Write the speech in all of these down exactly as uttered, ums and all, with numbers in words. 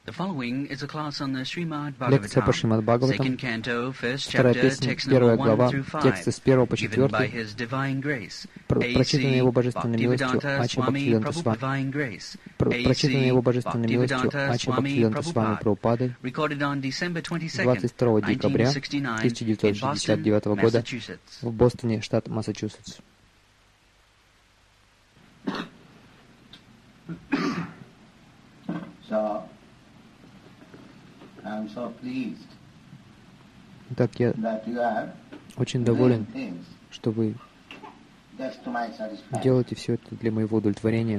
Лекция по Шримад Бхагаватам, вторая песня, первая глава, тексты с первого по четвертый, прочитанные его божественной милостью Ача Бхактивиданта Свами, прочитанные его божественной милостью Ача Бхактивиданта Свами Прабхупадой двадцать второго декабря тысяча девятьсот шестьдесят девятого года в Бостоне, штат Массачусетс. Так я очень доволен, что вы делаете все это для моего удовлетворения.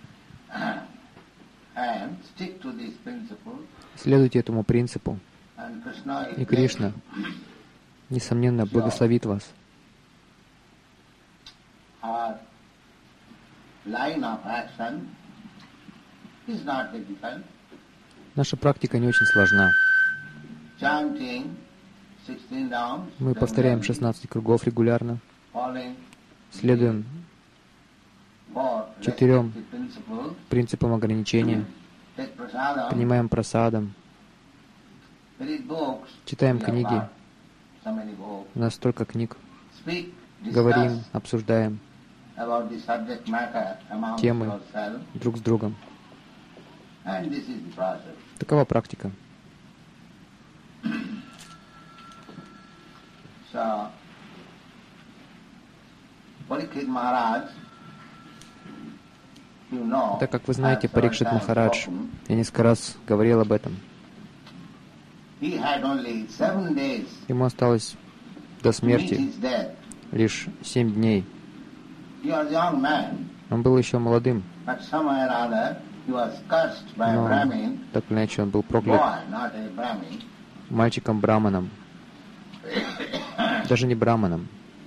Следуйте этому принципу, и Кришна, несомненно, благословит вас. Наша практика не очень сложна. Мы повторяем шестнадцать кругов регулярно, следуем четырем принципам ограничения, принимаем прасадам, читаем книги, у нас столько книг, говорим, обсуждаем темы друг с другом. Такова практика. Так как вы знаете, Парикшит Махарадж, я несколько раз говорил об этом. Ему осталось до смерти лишь семь дней. Он был еще молодым, но так или иначе он был проклят мальчиком-браманом, даже не браманом.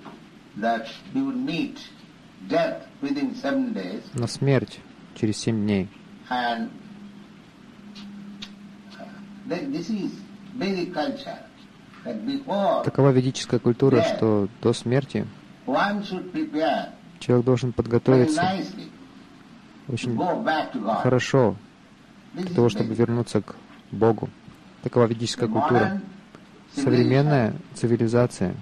Но смерть через семь дней. Такова ведическая культура, что до смерти человек должен подготовиться очень хорошо для того, чтобы вернуться к Богу. Такова ведическая культура. Современная цивилизация.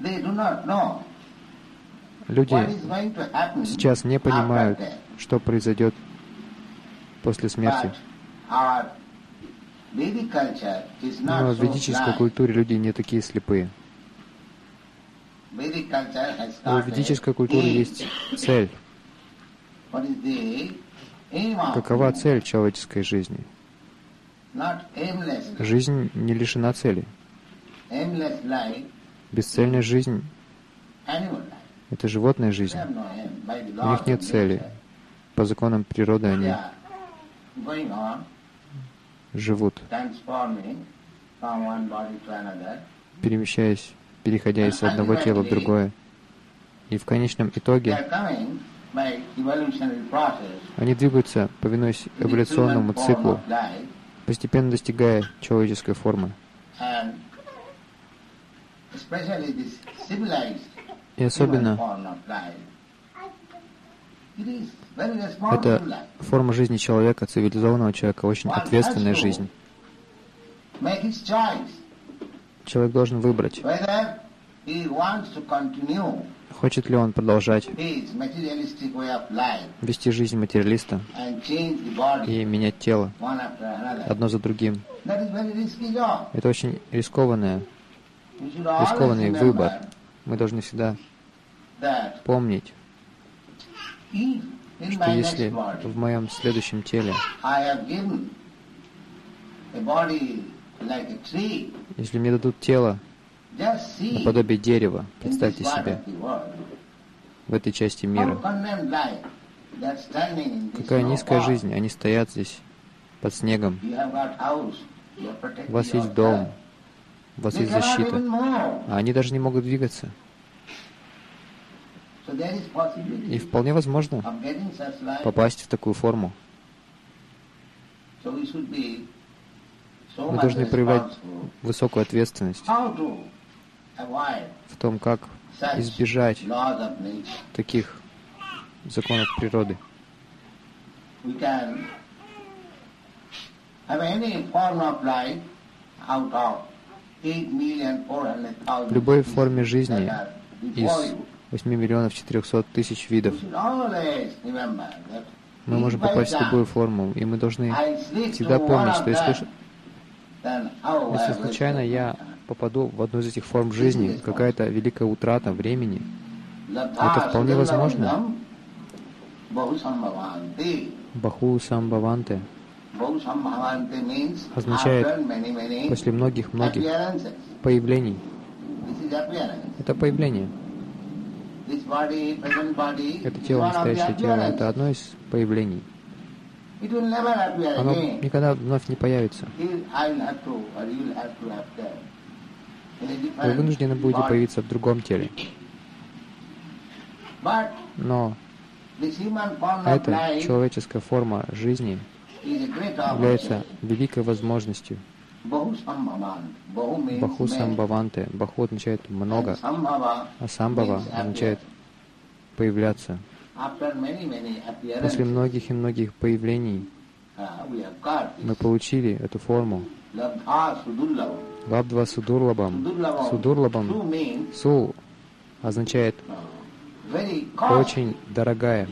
Люди сейчас не понимают, что произойдет после смерти. Но в ведической культуре люди не такие слепые. У ведической культуры есть цель. Какова цель человеческой жизни? Жизнь не лишена цели. Бесцельная жизнь — это животная жизнь. У них нет цели. По законам природы они живут, перемещаясь, переходя из одного тела в другое. И в конечном итоге они двигаются, повинуясь эволюционному циклу, постепенно достигая человеческой формы. И особенно эта форма жизни человека, цивилизованного человека, очень ответственная жизнь. Человек должен выбрать, хочет ли он продолжать вести жизнь материалиста и менять тело одно за другим. Это очень рискованное, рискованный выбор. Мы должны всегда помнить, что если в моем следующем теле, если мне дадут тело наподобие дерева, представьте себе, в этой части мира, какая низкая жизнь, они стоят здесь под снегом, у вас есть дом, у вас есть защита, а они даже не могут двигаться. И вполне возможно попасть в такую форму. Мы должны проявлять высокую ответственность в том, как избежать таких законов природы. В любой форме жизни из восьми миллионов четырехсот тысяч видов мы можем попасть в любую форму, и мы должны всегда помнить, что если, если случайно я попаду в одну из этих форм жизни, какая-то великая утрата времени, это вполне возможно. Баху самбхаванте означает после многих-многих появлений. Это появление. Это тело, настоящее тело, это одно из появлений. Оно никогда вновь не появится. Вы вынуждены будете появиться в другом теле. Но эта человеческая форма жизни является великой возможностью. Баху самбхаванте. Баху означает много, а самбхава означает появляться. После многих и многих появлений мы получили эту форму. Лабдва судурлабам. Судурлабам. Су означает очень дорогая.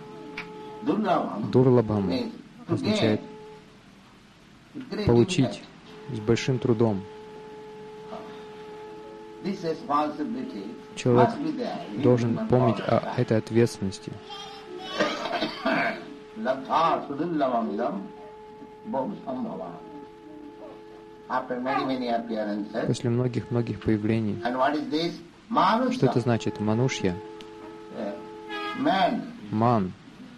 Дурлабам означает получить с большим трудом. Человек должен помнить о этой ответственности. После многих-многих появлений. Что это значит? Манушья. Ман.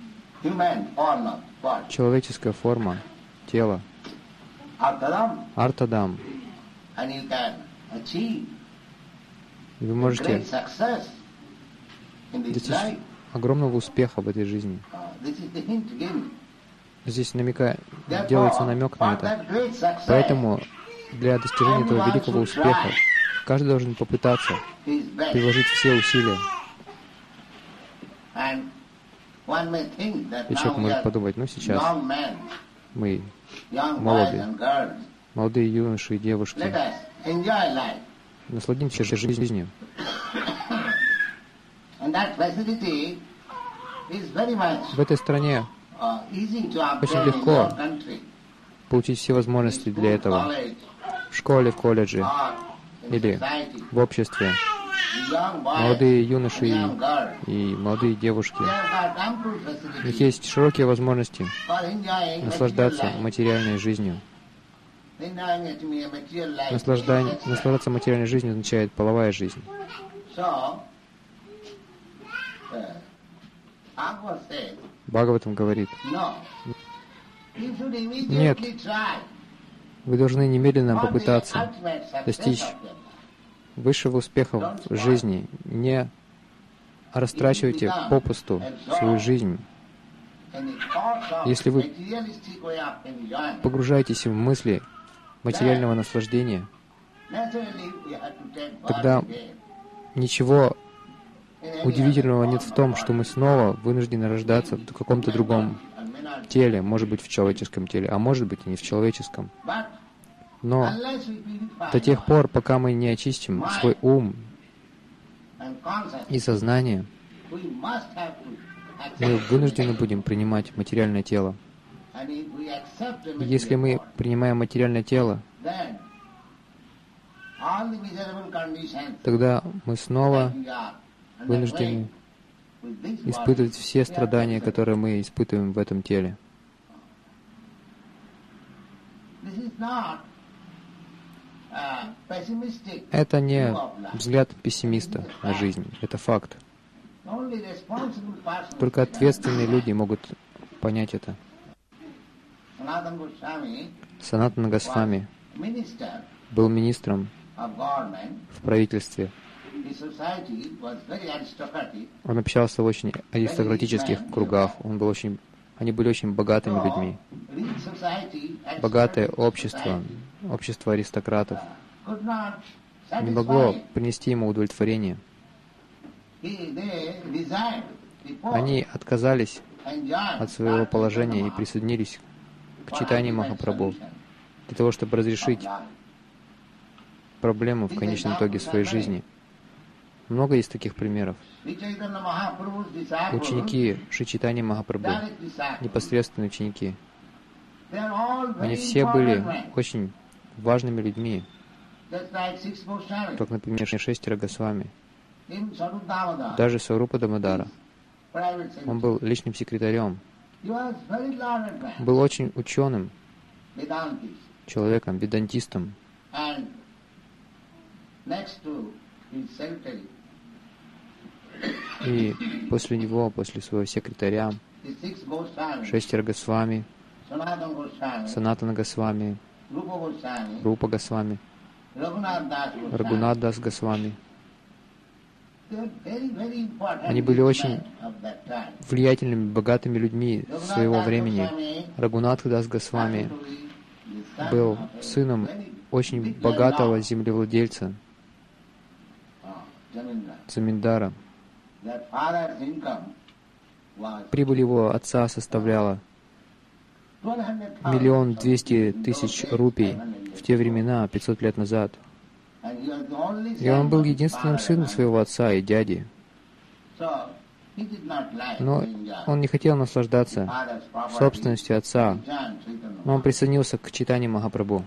Человеческая форма, тело. Артадам. И вы можете достичь огромного успеха в этой жизни. Здесь намека, делается намек на это. Поэтому для достижения этого великого успеха каждый должен попытаться приложить все усилия. И человек может подумать, ну сейчас мы молоды, молодые юноши и девушки, насладимся жизнью. В этой стране очень легко получить все возможности для этого. В школе, в колледже или в обществе. Молодые юноши и, и молодые девушки. У них есть широкие возможности наслаждаться материальной жизнью. Наслаждание, наслаждаться материальной жизнью означает половая жизнь. Бхагаватам говорит, нет, вы должны немедленно попытаться достичь высшего успеха в жизни. Не растрачивайте попусту свою жизнь. Если вы погружаетесь в мысли материального наслаждения, тогда ничего удивительного нет в том, что мы снова вынуждены рождаться в каком-то другом теле, может быть, в человеческом теле, а может быть и не в человеческом. Но до тех пор, пока мы не очистим свой ум и сознание, мы вынуждены будем принимать материальное тело. И если мы принимаем материальное тело, тогда мы снова вынуждены испытывать все страдания, которые мы испытываем в этом теле. Это не взгляд пессимиста на жизнь, это факт. Только ответственные люди могут понять это. Санатана Госвами был министром в правительстве. Он общался в очень аристократических кругах. Он был очень, они были очень богатыми людьми. Богатое общество, общество аристократов не могло принести ему удовлетворение. Они отказались от своего положения и присоединились к Чайтанье Махапрабху, для того, чтобы разрешить проблему в конечном итоге своей жизни. Много есть таких примеров. Ученики Шри Чайтаньи Махапрабху, непосредственные ученики, они все были очень важными людьми, как, например, шестеро Госвами. Даже Сварупа Дамодара. Он был личным секретарем, был очень ученым человеком, ведантистом. И после него, после своего секретаря, шестеро Госвами, Санатана Госвами, Рупа Госвами, Рагунат Дас Госвами. Они были очень влиятельными, богатыми людьми своего времени. Рагунат Дас Госвами был сыном очень богатого землевладельца, Заминдара. Прибыль его отца составляла миллион двести тысяч рупий в те времена, пятьсот лет назад. И он был единственным сыном своего отца и дяди. Но он не хотел наслаждаться собственностью отца. Но он присоединился к Чайтанье Махапрабху.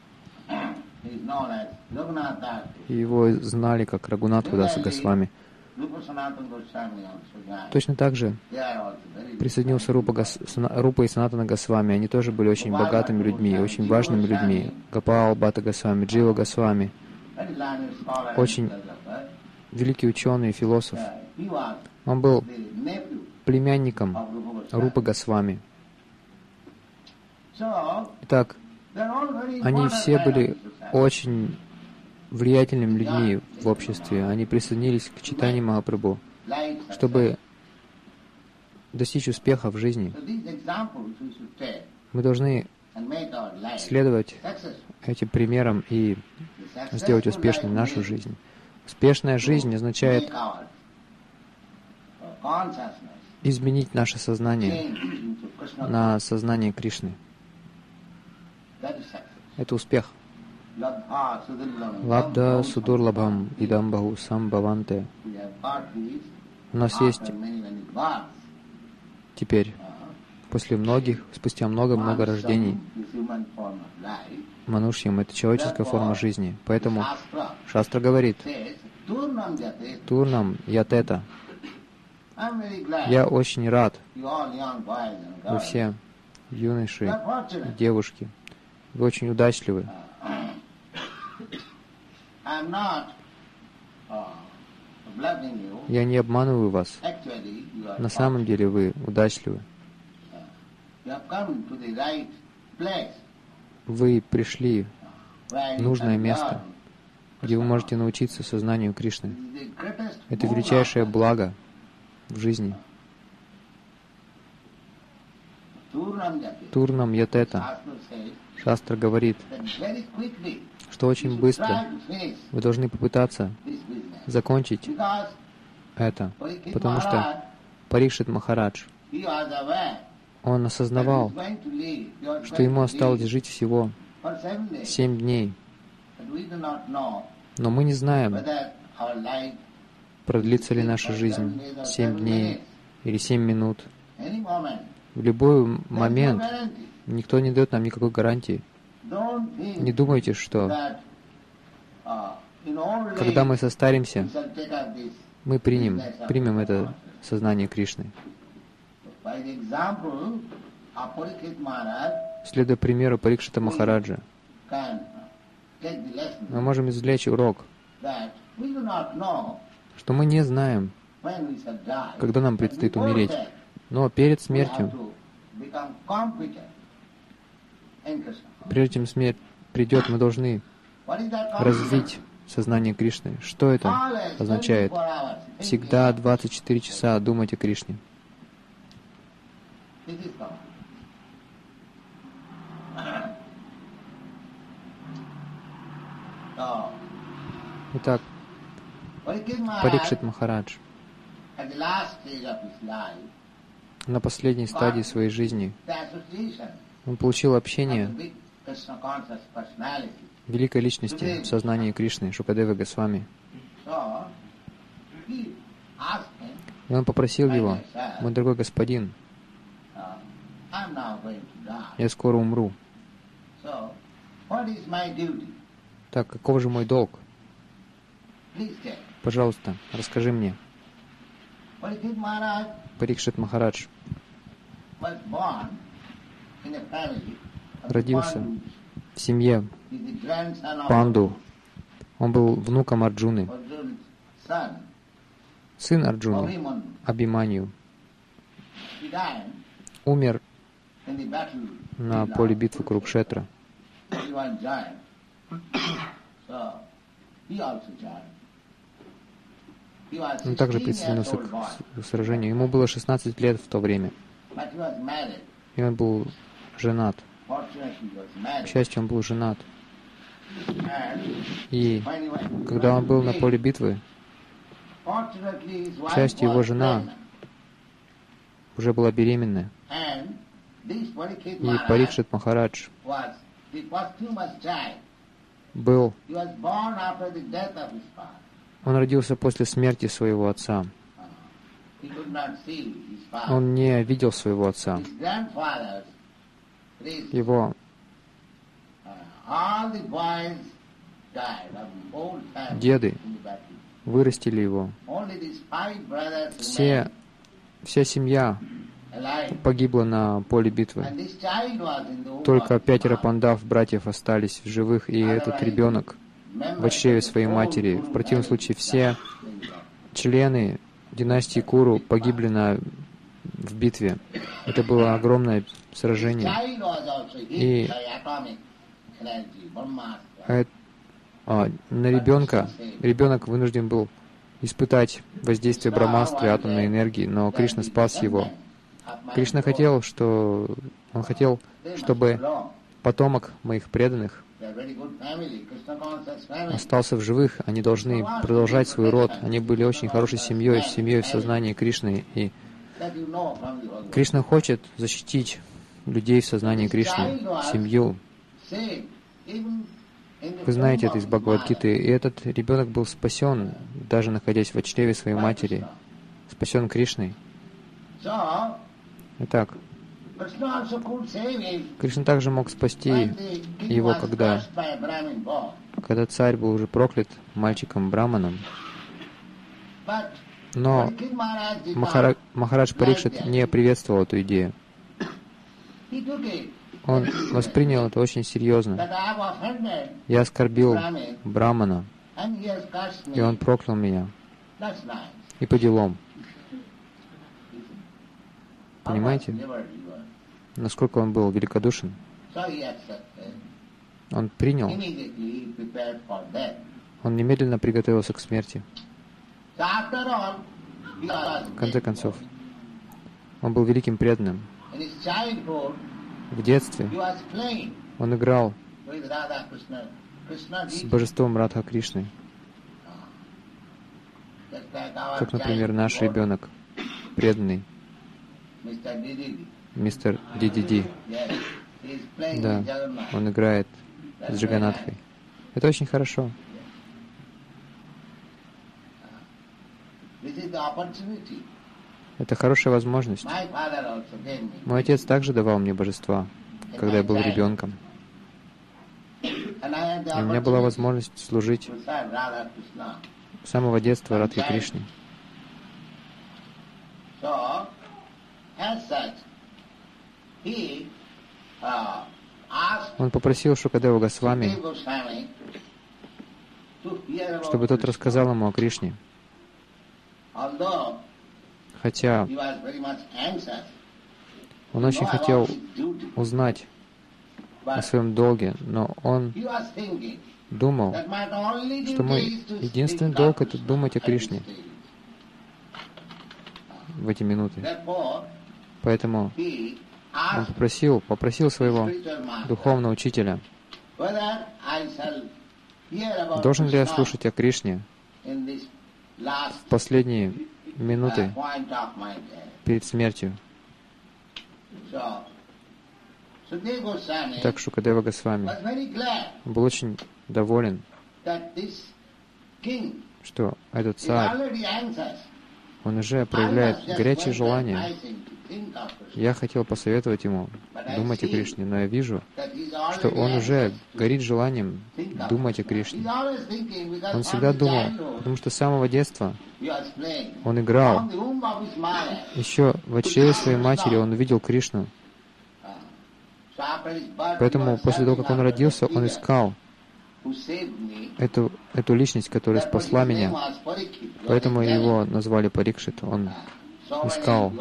Его знали как Рагунатху Даса Госвами. Точно так же присоединился Рупа, Гос... Рупа и Санатана Госвами. Они тоже были очень богатыми людьми, очень важными людьми. Гопал Бхатта Госвами, Джива Госвами. Очень великий ученый и философ. Он был племянником Рупы Госвами. Итак, они все были очень влиятельными людьми в обществе. Они присоединились к Чайтанье Махапрабху, чтобы достичь успеха в жизни. Мы должны следовать этим примерам и сделать успешной нашу жизнь. Успешная жизнь означает изменить наше сознание на сознание Кришны. Это успех. Лабда судурлабхам идам баху самбхаванте. У нас есть теперь, после многих, спустя много-много рождений, манушьям — это человеческая форма жизни. Поэтому Шастра говорит: Турнам ятета. Я очень рад, вы все юноши, девушки, вы очень удачливы. Я не обманываю вас. На самом деле вы удачливы. Вы пришли в нужное место, где вы можете научиться сознанию Кришны. Это величайшее благо в жизни. Турнам ятета. Шастра говорит, что очень быстро вы должны попытаться закончить это, потому что Парикшит Махарадж, он осознавал, что ему осталось жить всего семь дней. Но мы не знаем, продлится ли наша жизнь семь дней или семь минут. В любой момент никто не дает нам никакой гарантии. Не думайте, что когда мы состаримся, мы примем, примем это сознание Кришны. Следуя примеру Парикшита Махараджа, мы можем извлечь урок, что мы не знаем, когда нам предстоит умереть, но перед смертью, прежде чем смерть придет, мы должны развить сознание Кришны. Что это означает? Всегда двадцать четыре часа думать о Кришне. Итак, Парикшит Махарадж на последней стадии своей жизни Он получил общение великой личности в сознании Кришны, Шукадевы Госвами. И он попросил его: «Мой дорогой господин, я скоро умру. Так, каков же мой долг? Пожалуйста, расскажи мне». Парикшит Махарадж родился в семье Панду. Он был внуком Арджуны. Сын Арджуны, Абхиманью, умер на поле битвы Курукшетра. Он также присоединился к сражению. Ему было шестнадцать лет в то время. И он был женат. К счастью, он был женат. И когда он был на поле битвы, к счастью, его жена уже была беременная. И Парикшит Махарадж был... Он родился после смерти своего отца. Он не видел своего отца. Его деды вырастили его. Все, вся семья погибла на поле битвы. Только пятеро пандав, братьев, остались в живых, и этот ребенок в чреве своей матери. В противном случае все члены династии Куру погибли на, в битве. Это было огромное сражение. И а, а, на ребенка, ребенок вынужден был испытать воздействие брахмастры, атомной энергии, но Кришна спас его. Кришна хотел, что он хотел, чтобы потомок моих преданных остался в живых. Они должны продолжать свой род. Они были очень хорошей семьей, семьей в сознании Кришны. И Кришна хочет защитить людей в сознании Кришны, семью. Вы знаете это из Бхагавад-гиты. И этот ребенок был спасен, даже находясь в чреве своей матери, спасен Кришной. Итак, Кришна также мог спасти его, когда, когда царь был уже проклят мальчиком-браманом. Но Махара... Махарадж Парикшит не приветствовал эту идею. Он воспринял это очень серьезно. Я оскорбил брамана, и он проклял меня. И по делам. Понимаете, насколько он был великодушен? Он принял. Он немедленно приготовился к смерти. В конце концов, он был великим преданным. В детстве он играл с божеством Радха Кришны, как, например, наш ребенок, преданный, мистер Ди Ди Ди. Да, он играет с Джаганатхой. Это очень хорошо. Это хорошая возможность. Мой отец также давал мне божества, когда я был ребенком. И у меня была возможность служить с самого детства Радхе Кришне. Он попросил Шукадеву Госвами, чтобы тот рассказал ему о Кришне. Хотя он очень хотел узнать о своем долге, но он думал, что мой единственный долг — это думать о Кришне в эти минуты. Поэтому он попросил, попросил своего духовного учителя: должен ли я слушать о Кришне в последние минуты перед смертью? Так Шукадева Госвами был очень доволен, что этот царь, он уже проявляет горячее желание. Я хотел посоветовать ему думать о Кришне, но я вижу, что он уже горит желанием думать о Кришне. Он всегда думал, потому что с самого детства он играл. Еще в чреве своей матери он увидел Кришну. Поэтому после того, как он родился, он искал эту, эту личность, которая спасла меня. Поэтому его назвали Парикшит. Он искал.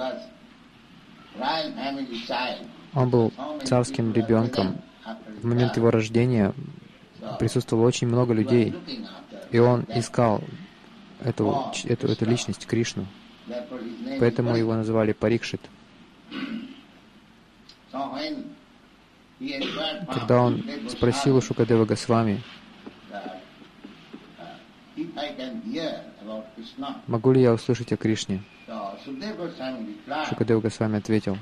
Он был царским ребенком. В момент его рождения присутствовало очень много людей, и он искал эту, эту, эту личность, Кришну. Поэтому его называли Парикшит. Когда он спросил у Шукадева Госвами, могу ли я услышать о Кришне, Шукадева Госвами ответил,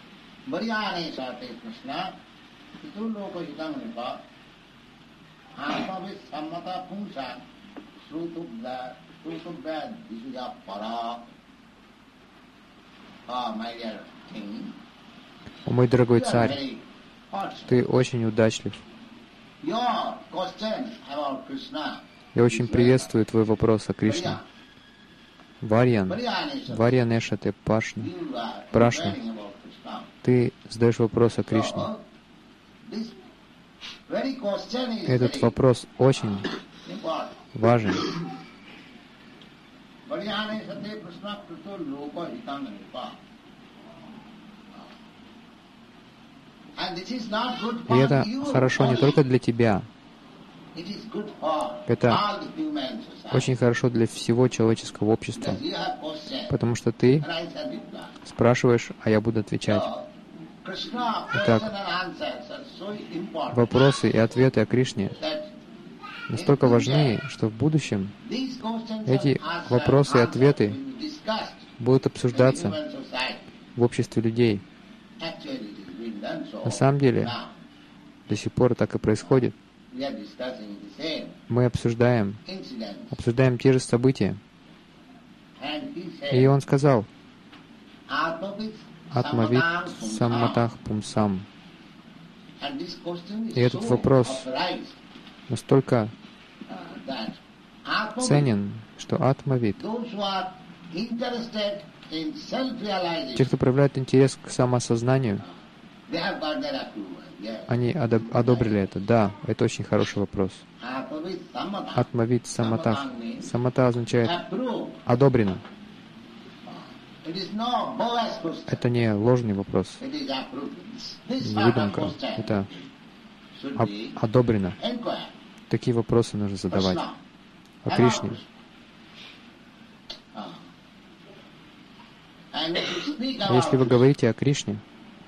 «О мой дорогой царь, ты очень удачлив. Я очень приветствую твой вопрос о Кришне. Варьян, Варьянеша ты Пашна, Прашна, ты задаешь вопрос о Кришне. Этот вопрос очень важен. И это хорошо не только для тебя. Это очень хорошо для всего человеческого общества. Потому что ты спрашиваешь, а я буду отвечать. Итак, вопросы и ответы о Кришне настолько важны, что в будущем эти вопросы и ответы будут обсуждаться в обществе людей. На самом деле, до сих пор так и происходит. Мы обсуждаем, обсуждаем те же события. И он сказал, «Атмавид самматах пумсам». И этот вопрос настолько ценен, что атмавид, те, кто проявляет интерес к самоосознанию, они одоб- одобрили это. Да, это очень хороший вопрос. Атмавид саматах. Самата означает одобрено. Это не ложный вопрос, не выдумка. Это об- одобрено. Такие вопросы нужно задавать. О Кришне. Если вы говорите о Кришне,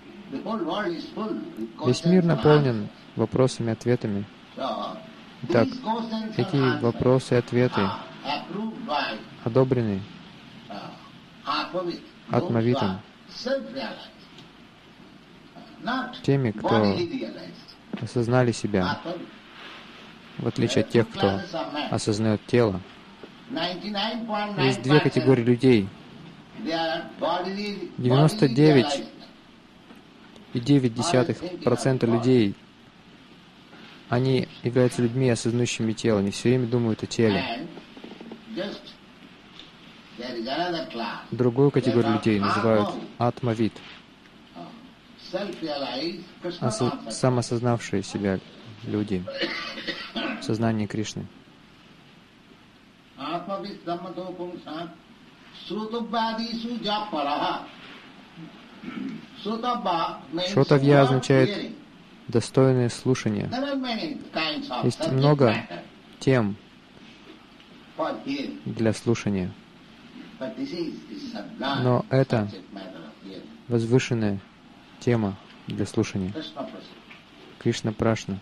весь мир наполнен вопросами и ответами. Итак, эти вопросы и ответы одобрены Атмавитом, теми, кто осознали себя, в отличие от тех, кто осознает тело. Есть две категории людей. девяносто девять и девять десятых процента людей, они являются людьми, осознающими тело, они все время думают о теле. Другую категорию людей называют атмавид, осо- самосознавшие себя люди в сознании Кришны. Шотавья означает достойное слушание. Есть много тем для слушания. Но это возвышенная тема для слушания. Кришна Прашна.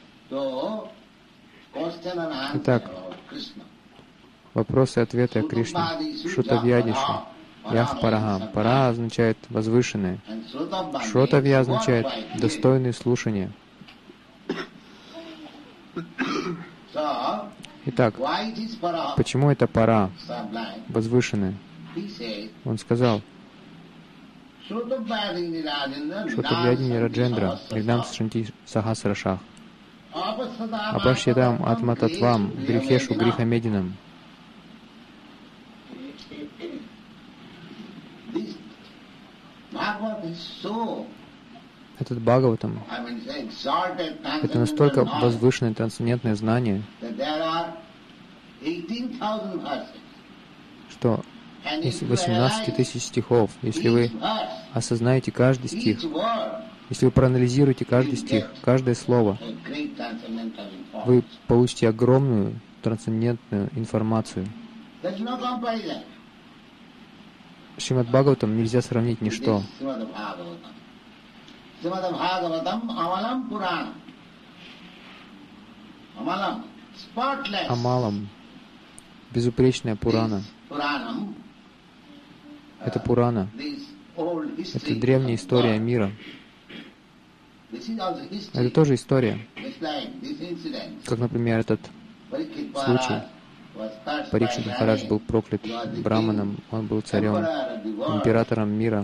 Итак, вопросы и ответы о Кришне. Шутавьядишу. Ях Парахам. Пара означает возвышенное. Шротавья означает достойные слушания. Итак, почему это пара, возвышенная? Он сказал, Шротавьядини Раджендра, Нирдам Шанти Сахасрашах, Апашьядам Атмататвам, Грихешу Грихамединам. Этот Бхагаватам, это настолько возвышенное трансцендентное знание, что из восемнадцати тысяч стихов, если вы осознаете каждый стих, если вы проанализируете каждый стих, каждое слово, вы получите огромную трансцендентную информацию. С Шримад Бхагаватам нельзя сравнить ничто. Амалам, безупречная Пурана. Это Пурана. Это древняя история мира. Это тоже история. Как, например, этот случай. Парикшит Махарадж был проклят браманом, он был царем, императором мира.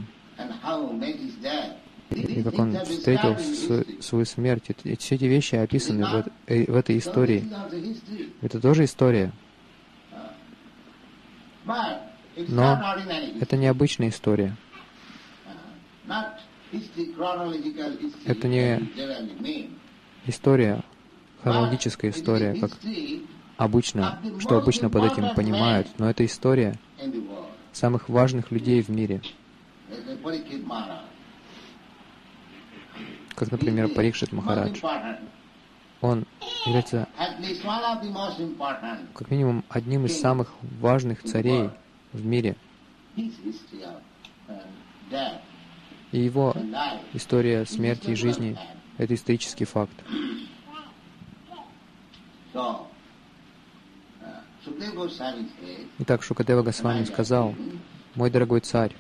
И как он встретил свою смерть. Все эти вещи описаны в, в этой истории. Это тоже история. Но это не обычная история. Это не история, хронологическая история, как обычно, что обычно под этим понимают, но это история самых важных людей в мире. Как, например, Парикшит Махарадж. Он является как минимум одним из самых важных царей в мире. И его история смерти и жизни — это исторический факт. Итак, Шукадева Госвами сказал: «Мой дорогой царь,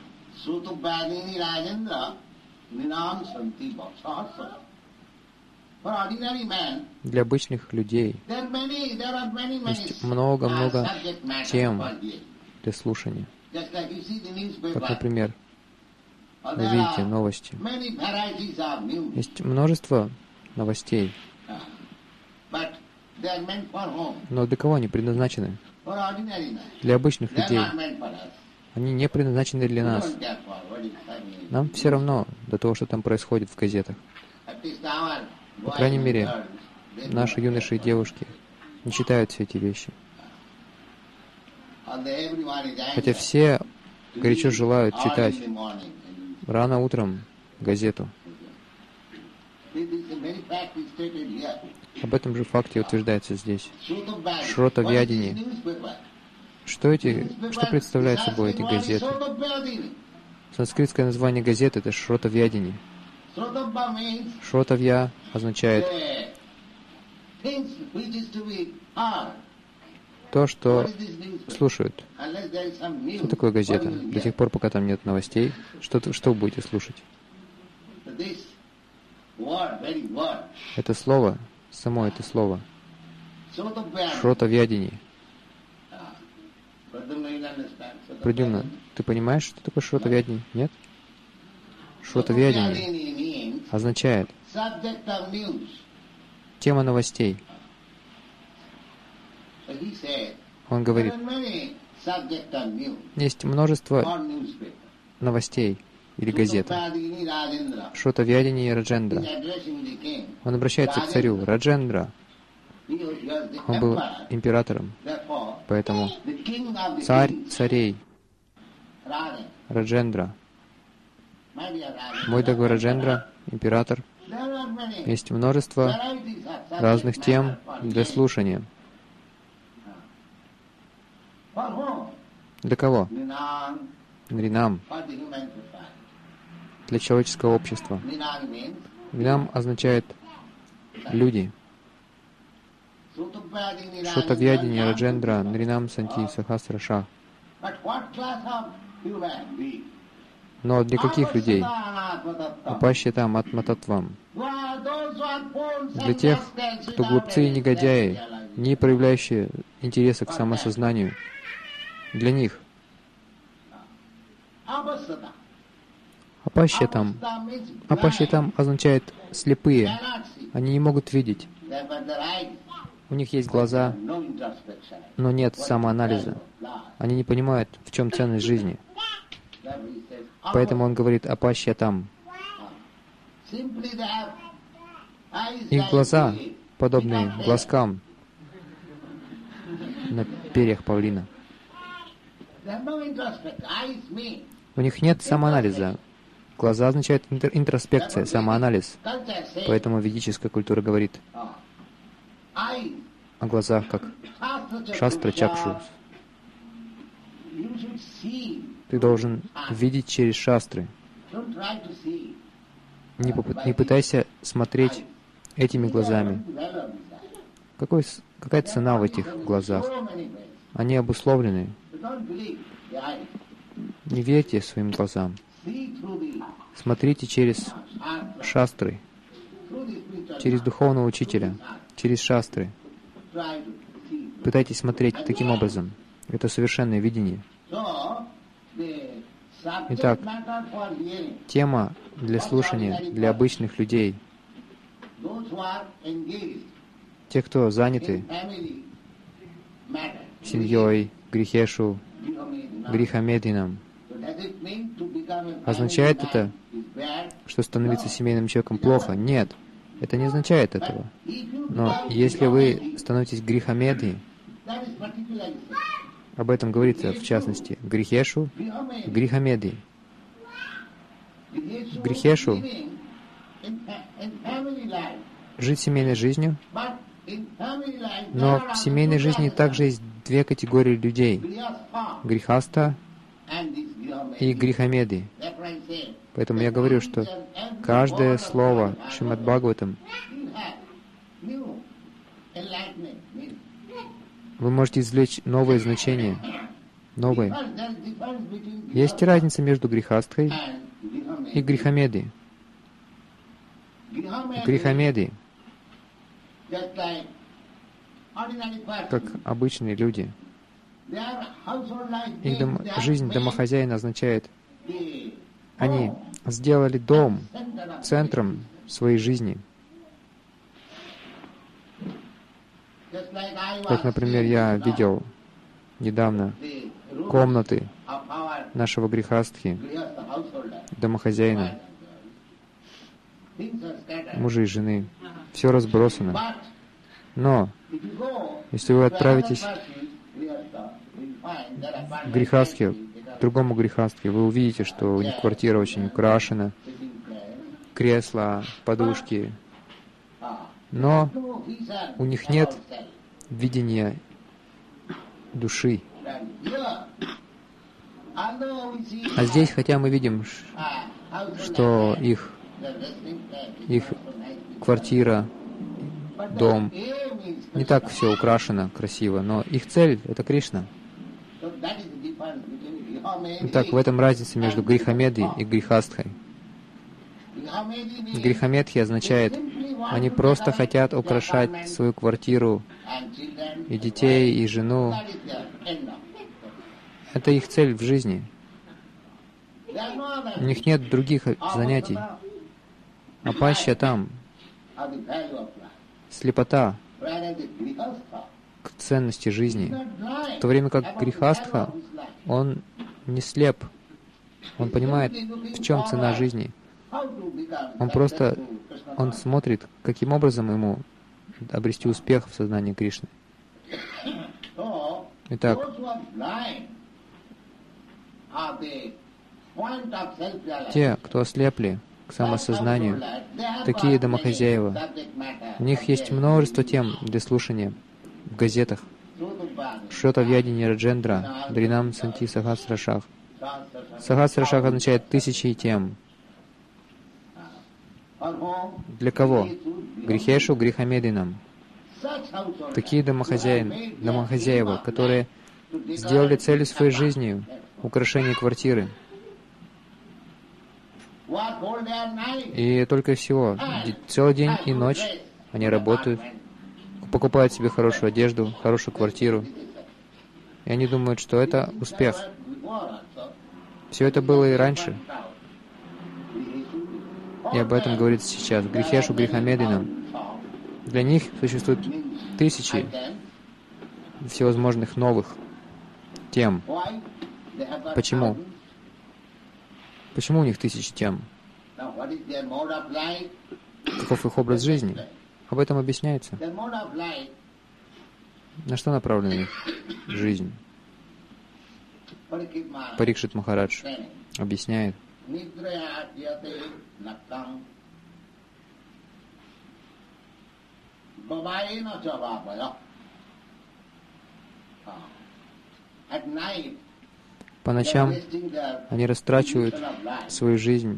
для обычных людей есть много-много тем для слушания. Как, например, вы видите новости. Есть множество новостей. Но для кого они предназначены? Для обычных людей. Они не предназначены для нас. Нам все равно до того, что там происходит в газетах. По крайней мере, наши юноши и девушки не читают все эти вещи. Хотя все горячо желают читать рано утром газету. Об этом же факте утверждается здесь. Шротавьядини. Что эти, что представляют собой эти газеты? Санскритское название газеты — это Шротавьядини. Шротавья означает то, что слушают. Что такое газета? До тех пор, пока там нет новостей, что, что вы будете слушать? Это слово, само это слово, Шротавьядини. Прадюмна, ты понимаешь, что такое Шротавьядини? Нет? Шротавьядини означает тема новостей. Он говорит, есть множество новостей или газет. Шротавьядини Раджендра. Он обращается к царю. Раджендра. Он был императором. Поэтому царь царей. Раджендра. Мой дорогой Раджендра, император. Есть множество разных тем для слушания. Для кого? Нринам. Для человеческого общества. Нринам означает люди. Шротавьядини Раджендра Нринам Санти Сахасрашах. Но для каких людей? Апашьятам атмататвам. Для тех, кто глупцы и негодяи, не проявляющие интереса к самосознанию. Для них. Апашьятам. Апашьятам означает слепые. Они не могут видеть. У них есть глаза, но нет самоанализа. Они не понимают, в чем ценность жизни. Поэтому он говорит «апашьятам». Их глаза подобны глазкам на перьях павлина. У них нет самоанализа. Глаза означают интроспекция, самоанализ. Поэтому ведическая культура говорит о глазах как шастра чакшу. Ты должен видеть через шастры. Не, попыт, не пытайся смотреть этими глазами. Какой, какая цена в этих глазах? Они обусловлены. Не верьте своим глазам. Смотрите через шастры, через духовного учителя, через шастры. Пытайтесь смотреть таким образом. Это совершенное видение. Итак, тема для слушания для обычных людей. Те, кто заняты семьей, грехешу, грехамедином. Означает это, что становиться семейным человеком плохо? Нет, это не означает этого. Но если вы становитесь грехамеди, об этом говорится в частности, грехешу, грехамеди. Грехешу жить семейной жизнью, но в семейной жизни также есть две категории людей: грехаста и грехамеди. Поэтому я говорю, что каждое слово Шримад Бхагаватам вы можете извлечь новое значение, новое. Есть разница между грехасткой и грехамеди. Грехамеди, как обычные люди, их дом, жизнь домохозяина означает, они сделали дом центром своей жизни. Как, например, я видел недавно комнаты нашего грехастхи, домохозяина, мужа и жены. Все разбросано. Но, если вы отправитесь к грехастхе, к другому грехастхе, вы увидите, что у них квартира очень украшена, кресла, подушки. Но у них нет видения души. А здесь, хотя мы видим, что их, их квартира, дом, не так все украшено красиво, но их цель — это Кришна. Итак, в этом разница между грехамеди и грехастхой. Грехамедхи означает, они просто хотят украшать свою квартиру и детей, и жену. Это их цель в жизни. У них нет других занятий. Апашьятам, слепота к ценности жизни. В то время как грехастха, он не слеп. Он понимает, в чем цена жизни. Он просто, он смотрит, каким образом ему обрести успех в сознании Кришны. Итак, те, кто ослепли к самосознанию, такие домохозяева, у них есть множество тем для слушания в газетах. Шрота Вьядини Раджендра, Дринам Санти Сахасрашах. Сахасрашах означает тысячи тем. Для кого? Грехешу, грехамединам. Такие домохозяин, домохозяева, которые сделали целью своей жизни украшение квартиры. И только всего, целый день и ночь они работают, покупают себе хорошую одежду, хорошую квартиру. И они думают, что это успех. Все это было и раньше. И об этом говорится сейчас. Грехешу грехомедленным. Для них существует тысячи всевозможных новых тем. Почему? Почему у них тысячи тем? Каков их образ жизни? Об этом объясняется. На что направлена их жизнь? Парикшит Махарадж объясняет. По ночам они растрачивают свою жизнь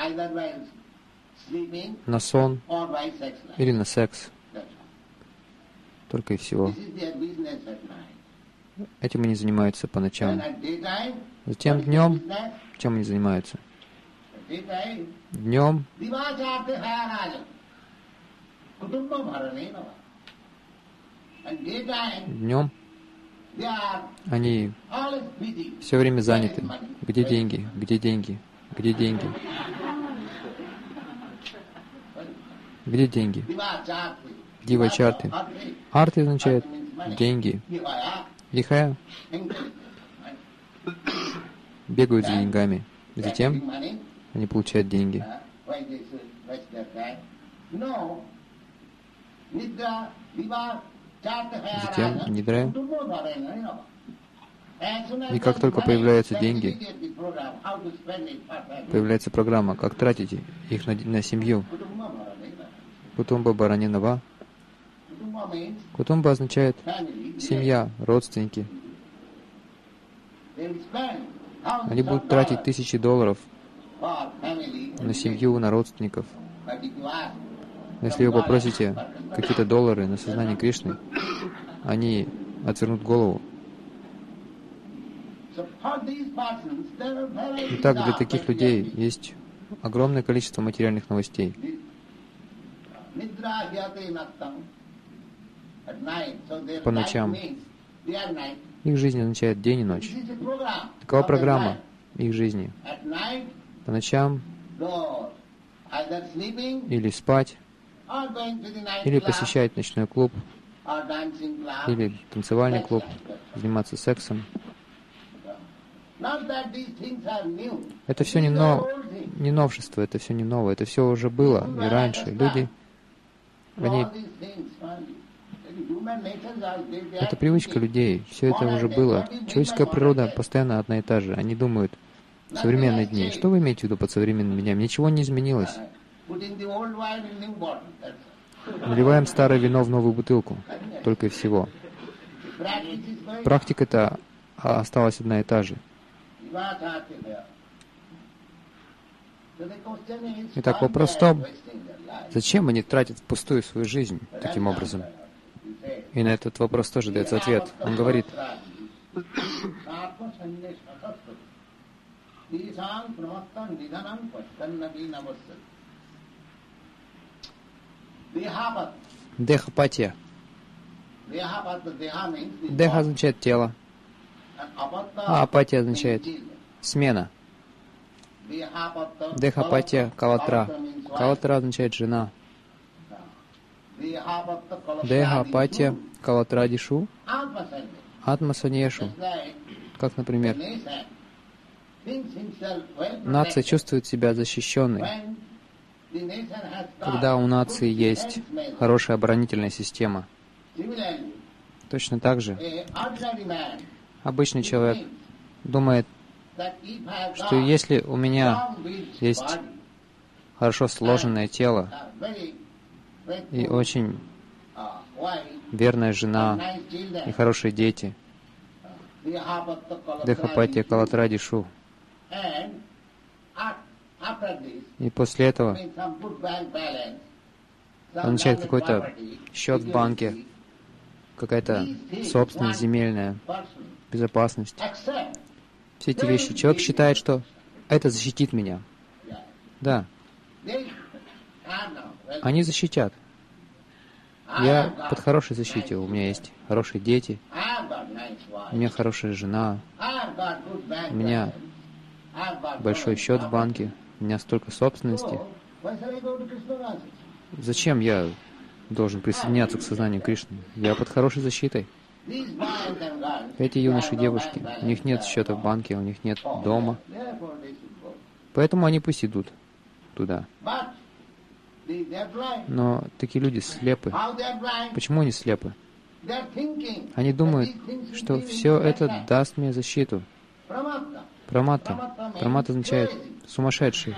на сон или на секс. Только и всего. Этим они занимаются по ночам. Затем днем, чем они занимаются? Днем Днем они все время заняты. Где деньги? Где деньги? Где деньги? Где деньги? Дива-чарты. Арты означает деньги. Лихая бегают за деньгами. Затем они получают деньги. Затем нидра. И как только появляются деньги, появляется программа, как тратить их на, на семью. Кутумба Баранинава. Кутумба означает семья, родственники. Они будут тратить тысячи долларов на семью, на родственников. Если вы попросите какие-то доллары на сознание Кришны, они отвернут голову. Итак, для таких людей есть огромное количество материальных новостей. По ночам. Их жизнь означает день и ночь. Такова программа их жизни. По ночам или спать, или посещать ночной клуб, или танцевальный клуб, заниматься сексом. Это все не, но, не новшество, это все не новое, это все уже было и раньше. Люди, они... Это привычка людей, все это уже было. Человеческая природа постоянно одна и та же. Они думают, в современные дни. Что вы имеете в виду под современными днями? Ничего не изменилось. Наливаем старое вино в новую бутылку. Только и всего. Практика-то осталась одна и та же. Итак, вопрос в том, зачем они тратят впустую свою жизнь таким образом? И на этот вопрос тоже дается ответ. Он говорит, Дехапатия. Деха означает тело, а апатия означает смена. Дехапатия калатра. Калатра означает жена. Дехапатия калатрадишу. Атмасанешу. Как, например, нация чувствует себя защищенной, когда у нации есть хорошая оборонительная система. Точно так же обычный человек думает, что если у меня есть хорошо сложенное тело и очень верная жена и хорошие дети, Дехапатия калатрадишу, и после этого означает какой-то счет в банке, какая-то собственность земельная, безопасность. Все все эти вещи. Человек считает, что это защитит меня. Да. Они защитят. Я под хорошей защитой. У меня есть хорошие дети. У меня хорошая жена. У меня большой счет в банке. У меня столько собственности. Зачем я должен присоединяться к сознанию Кришны? Я под хорошей защитой. Эти юноши и девушки, у них нет счета в банке, у них нет дома. Поэтому они пусть идут туда. Но такие люди слепы. Почему они слепы? Они думают, что все это даст мне защиту. Праматта. Праматта означает сумасшедший.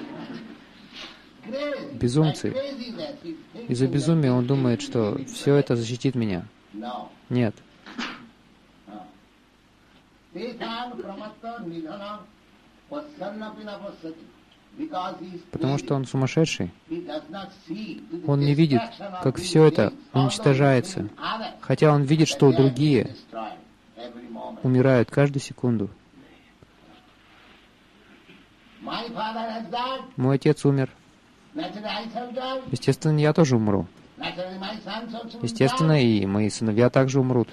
Безумцы. Из-за безумия он думает, что все это защитит меня. Нет. Потому что он сумасшедший. Он не видит, как все это уничтожается. Хотя он видит, что другие умирают каждую секунду. Мой отец умер. Естественно, я тоже умру. Естественно, и мои сыновья также умрут.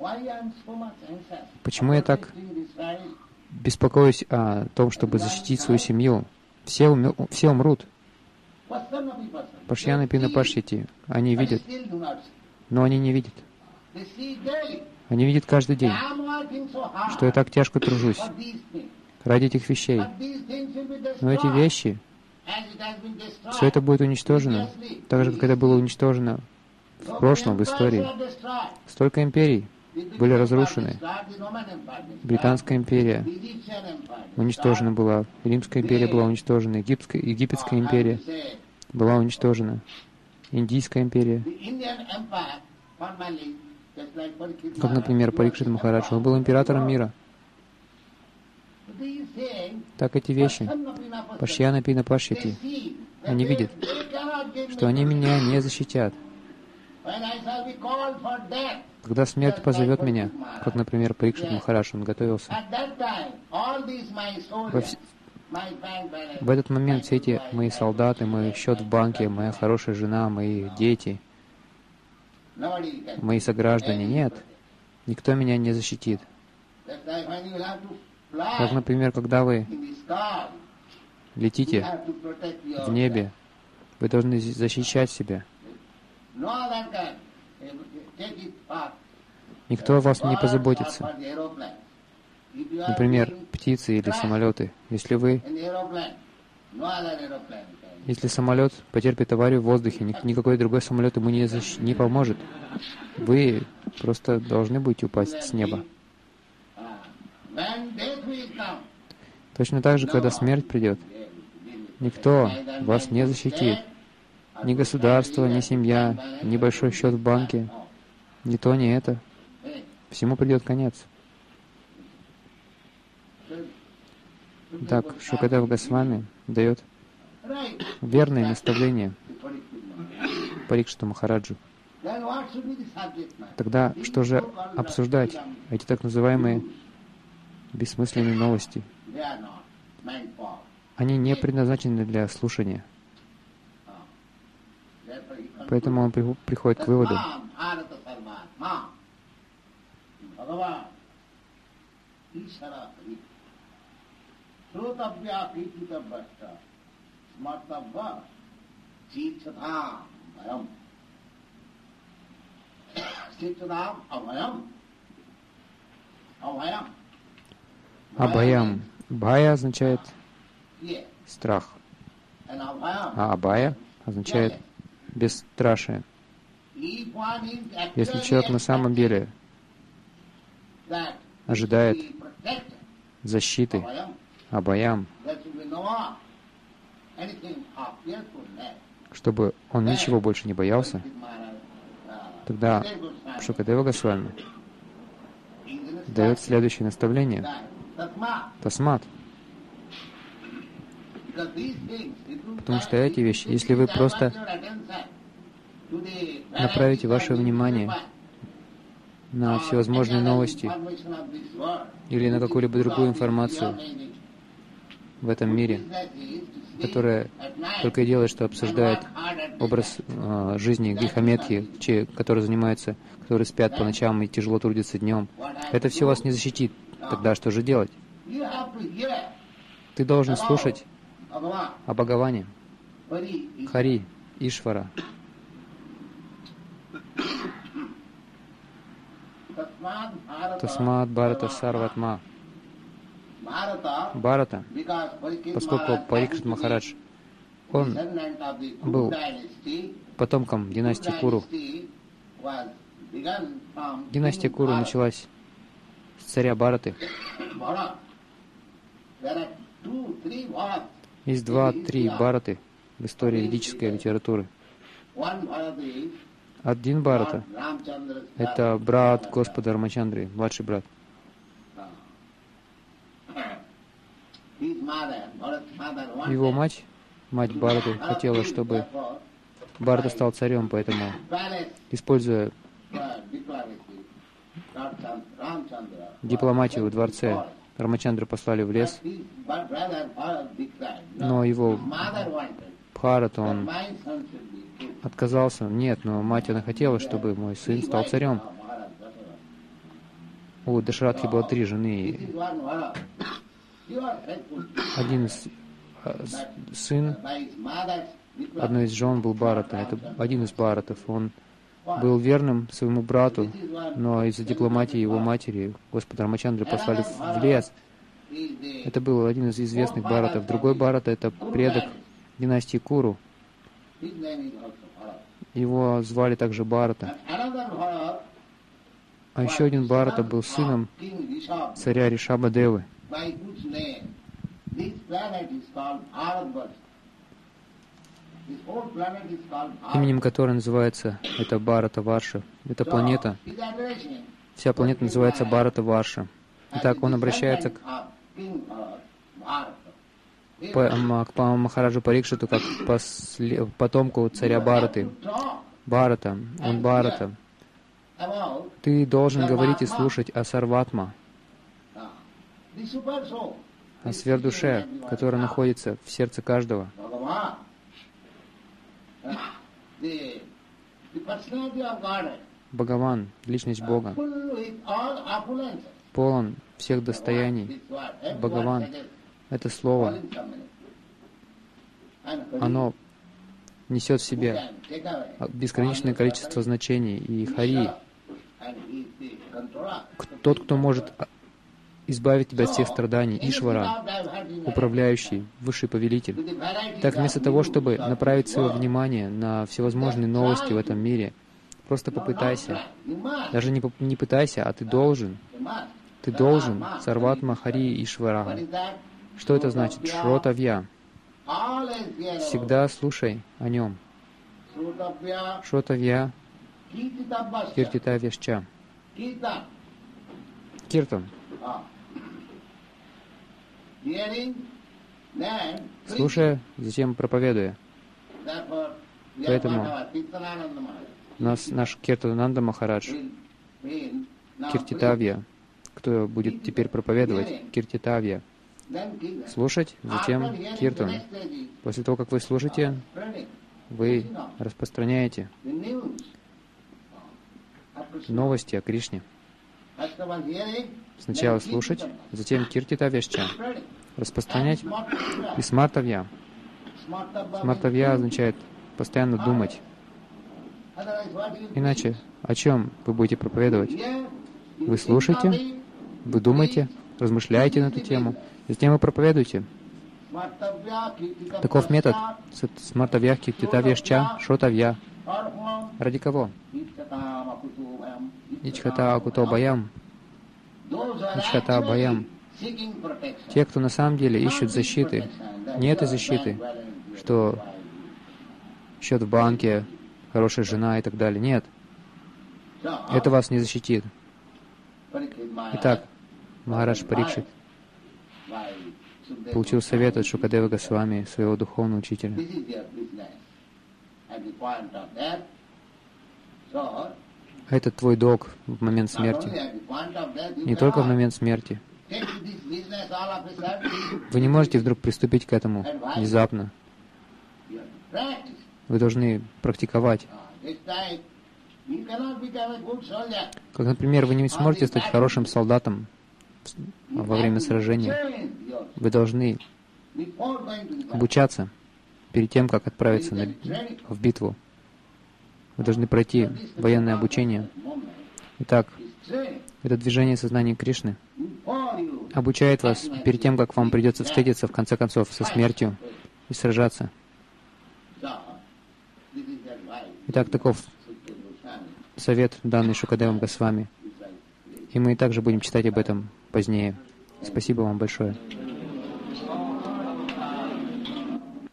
Почему я так беспокоюсь о том, чтобы защитить свою семью? Все, ум... все умрут. Пашьяна Пина Пашьяти. Они видят, но они не видят. Они видят каждый день, что я так тяжко тружусь ради этих вещей. Но эти вещи, все это будет уничтожено, так же, как это было уничтожено в прошлом, в истории. Столько империй были разрушены. Британская империя уничтожена была, Римская империя была уничтожена, Египетская, Египетская империя была уничтожена, Индийская империя. Как, например, Парикшит Махарадж, он был императором мира. Так эти вещи, Пашьяна Пина Пашьяти, они видят, что они меня не защитят. Когда смерть позовет меня, как, например, Парикшит Махарадж, он готовился, Во вс... в этот момент все эти мои солдаты, мой счет в банке, моя хорошая жена, мои дети, мои сограждане, нет, никто меня не защитит. Как, например, когда вы летите в небе, вы должны защищать себя. Никто о вас не позаботится. Например, птицы или самолеты. Если вы, если самолет потерпит аварию в воздухе, никакой другой самолет ему не, защ... не поможет. Вы просто должны будете упасть с неба. Точно так же, когда смерть придет, никто вас не защитит. Ни государство, ни семья, ни большой счет в банке, ни то, ни это. Всему придет конец. Так, Шукадев Госвами дает верные наставления Парикшиту Махараджу. Тогда что же обсуждать эти так называемые бессмысленные новости? Они не предназначены для слушания. Поэтому он приходит к выводу. Абхаям. Бхая означает страх, а абхая означает бесстрашие. Если человек на самом деле ожидает защиты, абхаям, чтобы он ничего больше не боялся, тогда Шукадева Госвами дает следующее наставление. Тасмат. Потому что эти вещи, если вы просто направите ваше внимание на всевозможные новости или на какую-либо другую информацию в этом мире, которая только и делает, что обсуждает образ э, жизни грехометхи, че, которые занимаются, которые спят по ночам и тяжело трудятся днем. Это все вас не защитит. Тогда что же делать? Ты должен слушать о Бхагаване, Хари, Ишвара. Тасмад Бхарата Сарватма. Бхарата, поскольку Парикшит Махарадж, он был потомком династии Куру. Династия Куру началась с царя Бхараты. Есть два-три Бхараты в истории ведической литературы. Один Бхарата — это брат Господа Рамачандры, младший брат. Его мать, мать Бхараты, хотела, чтобы Бхарата стал царем, поэтому, используя дипломатию в дворце, Рамачандру послали в лес, но его Бхарата, он отказался. Нет, но мать, она хотела, чтобы мой сын стал царем. У Дашаратхи было три жены. Один из, сын, одной из жен был Бхарата. Это один из Бхаратов. Он был верным своему брату, но из-за дипломатии его матери Господа Рамачандры послали в лес. Это был один из известных Бхаратов. Другой Бхарата — это предок династии Куру. Его звали также Бхарата. А еще один Бхарата был сыном царя Ришаба Девы. Именем которой называется это Бхарата Варша. Эта планета, вся планета называется Бхарата Варша. Итак, он обращается к, по, к Махараджу Парикшиту как после, потомку царя Бхараты. Бхарата, он Бхарата. Ты должен говорить и слушать о Сарватма, о сверхдуше, которая находится в сердце каждого. Бхагаван, личность Бога, полон всех достояний. Бхагаван — это слово. Оно несет в себе бесконечное количество значений. И Хари, тот, кто может избавить тебя от всех страданий, Ишвара, управляющий, высший повелитель. Так, вместо того, чтобы направить свое внимание на всевозможные новости в этом мире, просто попытайся, даже не, не пытайся, а ты должен, ты должен, Сарватма Хари Ишвара. Что это значит? Шротавья. Всегда слушай о нем. Шротавья Киртитавьяшча. Киртан. Слушая, затем проповедуя. Поэтому нас, наш Киртананда Махарадж, Киртитавья, кто будет теперь проповедовать, Киртитавья, слушать, затем Киртан. После того, как вы слушаете, вы распространяете новости о Кришне. Сначала слушать, затем Киртитавьяшча, распространять, и Смартавья. Смартавья означает постоянно думать. Иначе о чем вы будете проповедовать? Вы слушаете, вы думаете, размышляете на эту тему, затем вы проповедуете. Таков метод Смартавья Киртитавьяшча Шротавья. Ради кого? Ичхата Акуто Баям. Ичхата Баям. Те, кто на самом деле ищут защиты. Не этой защиты, что счет в банке, хорошая жена и так далее. Нет. Это вас не защитит. Итак, Махарадж Парикшит получил совет от Шукадевы Госвами, своего духовного учителя. А это твой долг в момент смерти. Не только в момент смерти. Вы не можете вдруг приступить к этому внезапно. Вы должны практиковать. Как, например, вы не сможете стать хорошим солдатом во время сражения. Вы должны обучаться перед тем, как отправиться на, в битву. Вы должны пройти военное обучение. Итак, это движение сознания Кришны обучает вас перед тем, как вам придется встретиться, в конце концов, со смертью и сражаться. Итак, таков совет, данный Шукадевом Госвами. И мы также будем читать об этом позднее. Спасибо вам большое.